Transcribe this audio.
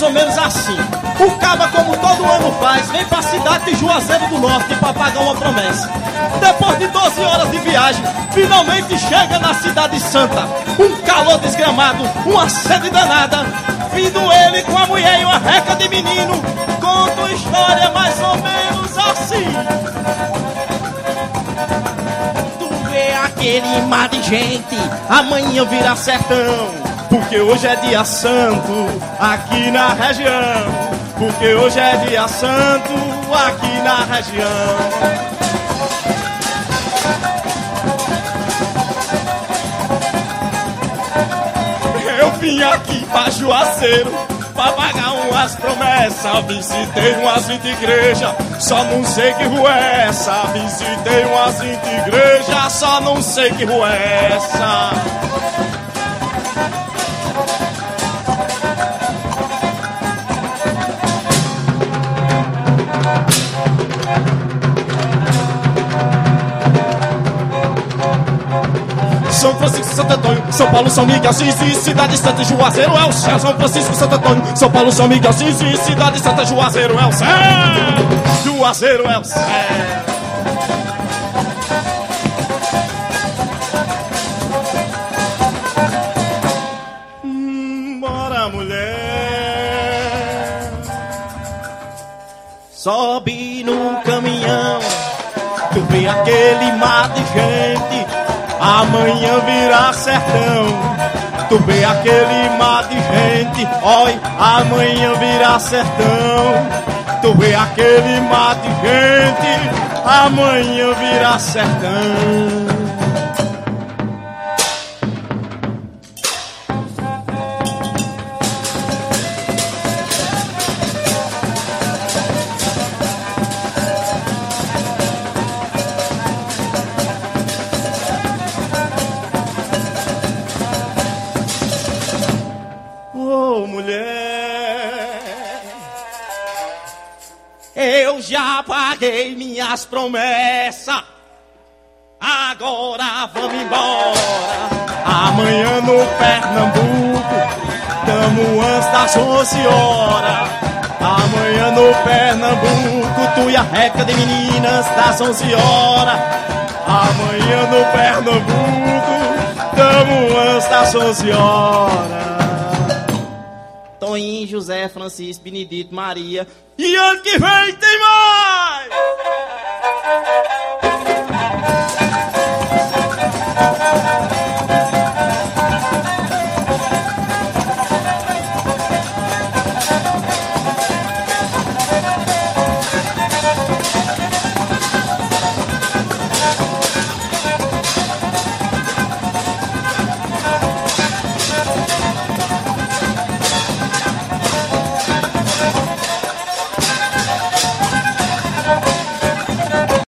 ou menos assim. O caba, como todo ano faz, vem pra cidade de Juazeiro do Norte pra pagar uma promessa. Depois de 12 horas de viagem, finalmente chega na cidade santa. Um calor desgramado, uma sede danada. Vindo ele com a mulher e uma reca de menino, conta uma história mais ou menos assim. Tu vê aquele mar de gente, amanhã virá sertão, porque hoje é dia santo aqui na região. Porque hoje é dia santo aqui na região. Eu vim aqui pra Juazeiro pra pagar umas promessas. Visitei umas 20 igrejas, só não sei que rua é essa. Visitei umas 20 igrejas, só não sei que rua é essa. São Francisco, Santo Antônio, São Paulo, São Miguel, Assis, Cidade Santa, Juazeiro é o céu. São Francisco, Santo Antônio, São Paulo, São Miguel, Assis, Cidade Santa, Juazeiro é o céu. Juazeiro é o céu. Bora, mulher, sobe no caminhão. Tu vê aquele mar de gente, amanhã virá sertão. Tu vê aquele mar de gente, oi, amanhã virá sertão. Tu vê aquele mar de gente, amanhã virá sertão. Eu já paguei minhas promessas, agora vamos embora. Amanhã no Pernambuco, tamo antes das 11 horas. Amanhã no Pernambuco, tu e a reca de meninas das 11 horas. Amanhã no Pernambuco, tamo antes das 11 horas. Toninho, José, Francisco, Benedito, Maria. E ano que vem tem mais!